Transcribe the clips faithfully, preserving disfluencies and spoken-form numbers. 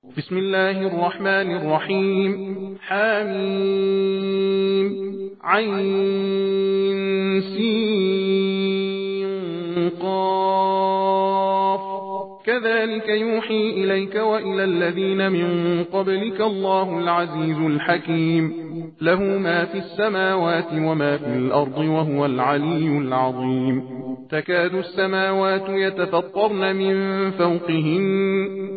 بسم الله الرحمن الرحيم. حميم عين سين قاف كذلك يوحي إليك وإلى الذين من قبلك الله العزيز الحكيم له ما في السماوات وما في الأرض وهو العلي العظيم. تكاد السماوات يتفطرن من فوقهن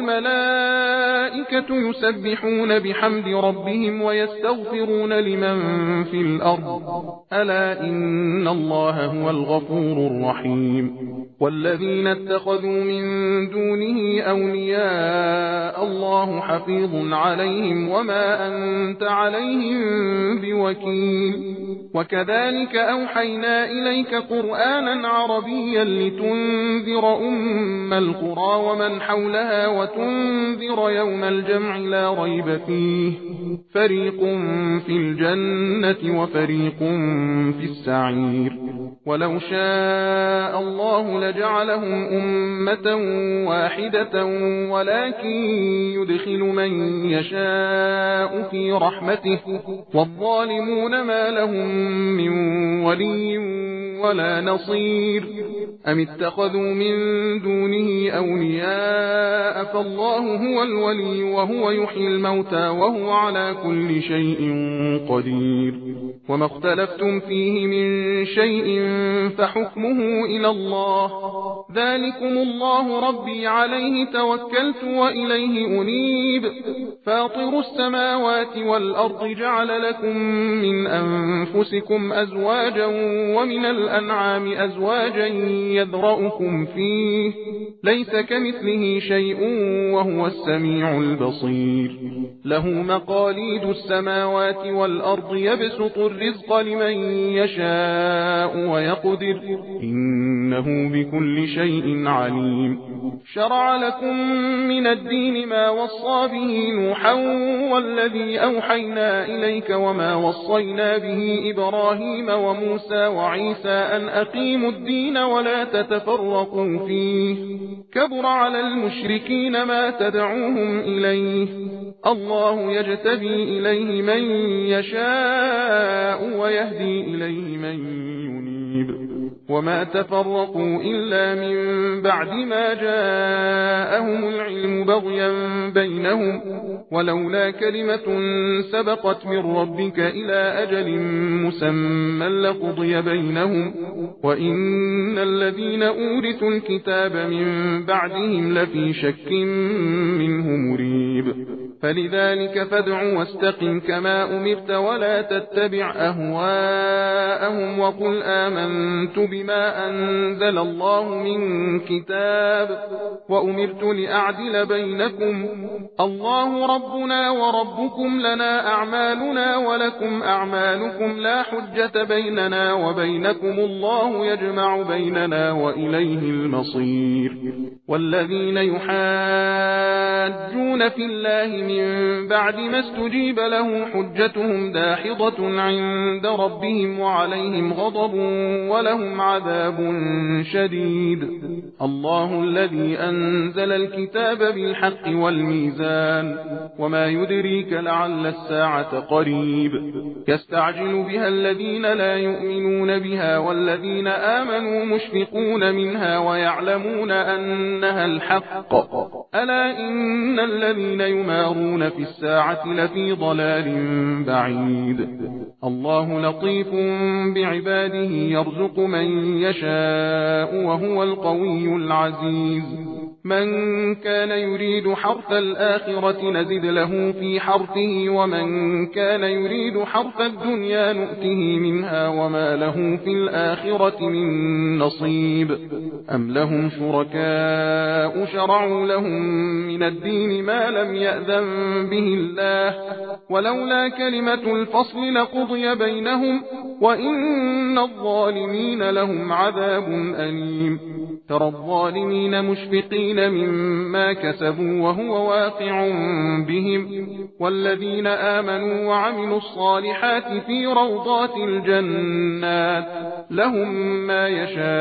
والملائكة يسبحون بحمد ربهم ويستغفرون لمن في الأرض ألا إن الله هو الغفور الرحيم. والذين اتخذوا من دونه أولياء الله حفيظ عليهم وما أنت عليهم بوكيل. وكذلك أوحينا إليك قرآنا عربيا لتنذر أم القرى ومن حولها وتنذر يوم الجمع لا ريب فيه فريق في الجنة وفريق في السعير. ولو شاء الله لجعلهم أمة واحدة ولكن يدخل من يشاء في رحمته والظالمون ما لهم من ولي ولا نصير. أم اتخذوا من دونه أولياء فالله هو الولي وهو يحيي الموتى وهو على كل شيء قدير. وما اختلفتم فيه من شيء فحكمه إلى الله ذلكم الله ربي عليه توكلت وإليه أنيب. فاطر السماوات والأرض جعل لكم من أنفسكم أزواجا ومن الأنعام أزواجا يذرأكم فيه ليس كمثله شيء وهو السميع البصير. له مقاليد السماوات والأرض يبسط الرزق لمن يشاء ويقدر إنه بكل شيء عليم. شرع لكم من الدين ما وصى به نوحا والذي أوحينا إليك وما وصينا به إبراهيم وموسى وعيسى أن أقيموا الدين ولا تتفرقوا فيه كبر على المشركين ما تدعوهم إليه الله يجتبي إليه من يشاء ويهدي إليه من ينيب. وما تفرقوا إلا من بعد ما جاءهم العلم بغيا بينهم ولولا كلمة سبقت من ربك إلى أجل مسمى لقضي بينهم وإن الذين أورثوا الكتاب من بعدهم لفي شك منه مريب. فلذلك فادع واستقم كما أمرت ولا تتبع أهواءهم وقل آمنت بما أنزل الله من كتاب وأمرت لأعدل بينكم الله ربنا وربكم لنا أعمالنا ولكم أعمالكم لا حجة بيننا وبينكم الله يجمع بيننا وإليه المصير. والذين يحاجون في الله من بعد ما استجيب له حجتهم داحضة عند ربهم وعليهم غضب ولهم عذاب شديد. الله الذي أنزل الكتاب بالحق والميزان وما يدريك لعل الساعة قريب. يستعجل بها الذين لا يؤمنون بها والذين آمنوا مشفقون منها ويعلمون أنها الحق ألا إن الذين يمارون في الساعة لفي ضلال بعيد. الله لطيف بعباده يرزق من يشاء وهو القوي العزيز. من كان يريد حرث الآخرة نزد له في حرثه ومن كان يريد حرث الدنيا نؤته منها وما له في الآخرة من نصيب. أم لهم شركاء شرعوا لهم من الدين ما لم يأذن به الله ولولا كلمة الفصل لقضي بينهم وإن الظالمين لهم عذاب أليم. ترى الظالمين مشفقين مما كسبوا وهو واقع بهم والذين آمنوا وعملوا الصالحات في روضات الجنات لهم ما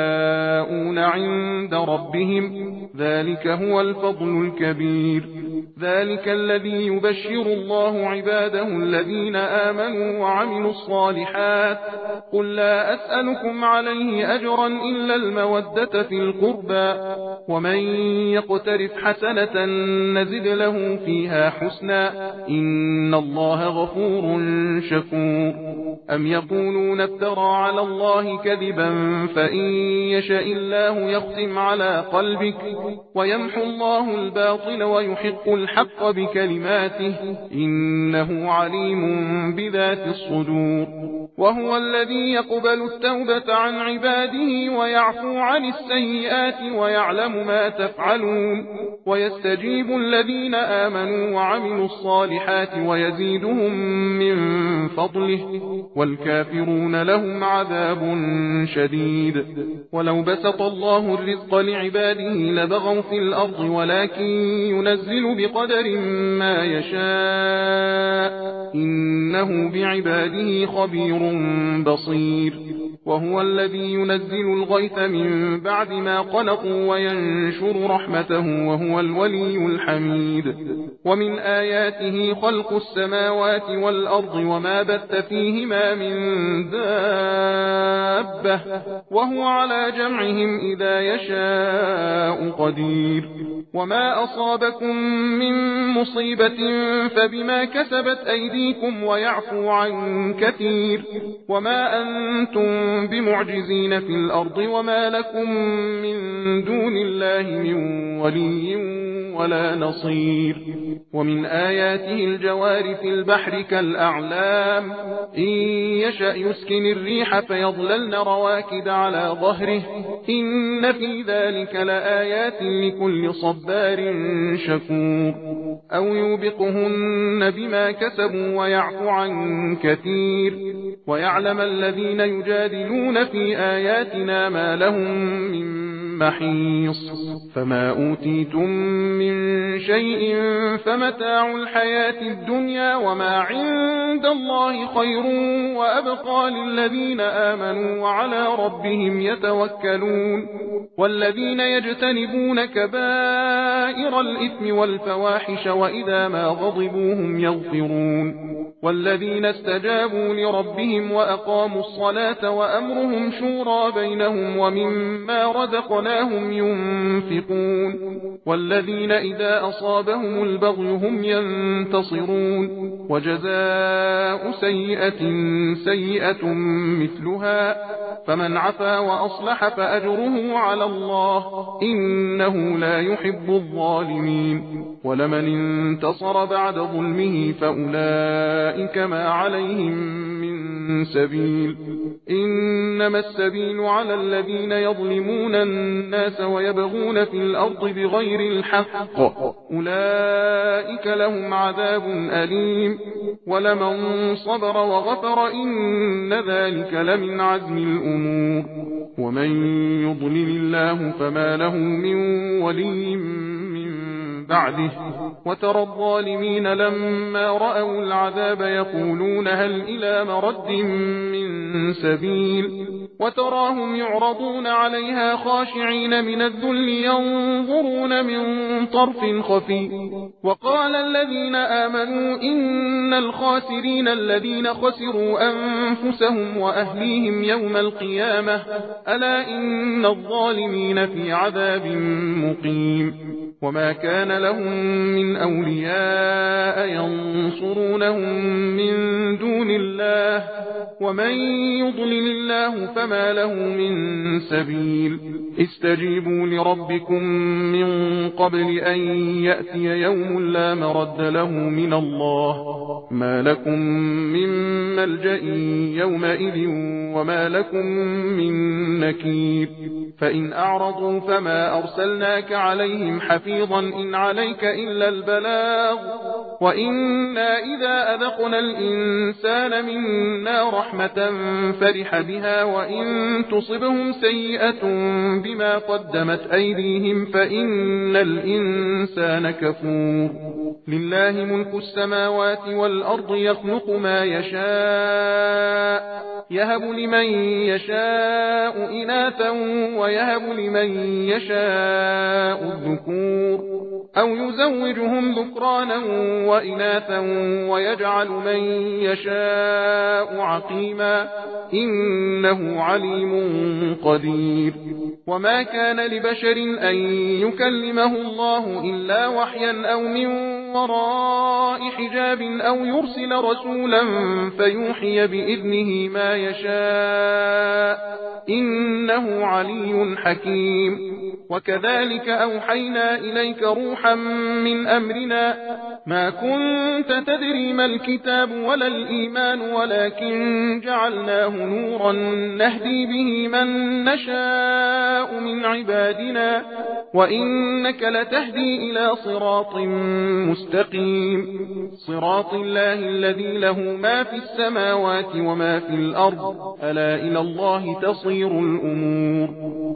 يشاءون عند ربهم ذلك هو الفضل الكبير. ذلك الذي يبشر الله عباده الذين آمنوا وعملوا الصالحات قل لا أسألكم عليه أجرا إلا المودة في القربى ومن يقترف حسنة نزد له فيها حسنا إن الله غفور شكور أم يقولون افترى على الله كذبا فإن يشاء الله يختم على قلبك ويمحو الله الباطل ويحق الحق بكلماته إنه عليم بذات الصدور وهو الذي يقبل التوبة عن عباده ويعفو عن السيئات ويعلم ما تفعلون ويستجيب الذين آمنوا وعملوا الصالحات ويزيدهم من فضله والكافرون لهم عذاب شديد ولو بسط الله الرزق لعباده لبغوا في الأرض ولكن ينزل بقدر ما يشاء إنه بعباده خبير بصير وهو الذي ينزل الغيث من بعد ما قنطوا وينشر رحمته وهو الولي الحميد ومن آياته خلق السماوات والأرض وما بث فيهما من دابة وهو على جمعهم إذا يشاء قدير وما أصابكم من مصيبة فبما كسبت أيديكم ويعفو عن كثير وما أنتم بمعجزين في الأرض وما لكم من دون الله من ولي ولا نصير ومن آياته الجوار في البحر كالأعلام إن يشأ يسكن الريح فيظللن رواكد على ظهره إن في ذلك لآيات لكل صبار شكور أو يوبقهن بما كسبوا ويعفو عن كثير ويعلم الذين يجادلون في آياتنا ما لهم من محيص فما أوتيتم من شيء فمتاع الحياة الدنيا وما عند الله خير وأبقى للذين آمنوا وعلى ربهم يتوكلون والذين يجتنبون كبائر الإثم والفواحش وإذا ما غضبوا هم يغفرون والذين استجابوا لربهم وأقاموا الصلاة وأمرهم شورى بينهم ومما رزقناهم ينفقون والذين إذا أصابهم البغي هم ينتصرون وجزاء سيئة سيئة مثلها فمن عفا وأصلح فأجره على الله إنه لا يحب الظالمين ولمن انتصر بعد ظلمه فأولئك ما عليهم من سبيل إنما السبيل على الذين يظلمون الناس ويبغون في الأرض بغير الحق أولئك لهم عذاب أليم ولمن صبر وغفر إن ذلك لمن عزم الأمور ومن يضلل الله فما له من ولي من بعده وترى الظالمين لما رأوا العذاب يقولون هل إلى مرد من سبيل وتراهم يعرضون عليها خاشعين من الذل ينظرون من طرف خفي وقال الذين آمنوا إن الخاسرين الذين خسروا أنفسهم وأهليهم يوم القيامة ألا إن الظالمين في عذاب مقيم وما كان لهم من أولياء ينصرونهم من دون الله ومن يضلل الله فما له من سبيل استجيبوا لربكم من قبل أن يأتي يوم لا مرد له من الله ما لكم من ملجأ يومئذ وما لكم من نكير فإن أعرضوا فما أرسلناك عليهم حفيظا إن عليك إلا البلاغ وإنا إذا أذقنا الإنسان منا رحمة فرح بها وإن تصبهم سيئة بما قدمت أيديهم فإن الإنسان كفور لله ملك السماوات والأرض يخلق ما يشاء يهب لمن يشاء إناثا ويهب لمن يشاء الذكور أو يزوجهم ذكرانا وإناثا ويجعل من يشاء عقيما إنه عليم قدير وما كان لبشر أن يكلمه الله إلا وحيا أو من وراء حجاب أو يرسل رسولا فيوحي بإذنه ما يشاء إنه علي حكيم وكذلك أوحينا إليك روحا من أمرنا ما كنت تدري ما الكتاب ولا الإيمان ولكن جعلناه نورا نهدي به من نشاء من عبادنا وإنك لتهدي إلى صراط مستقيم صراط الله الذي له ما في السماوات وما في الأرض ألا إلى الله تصير الأمور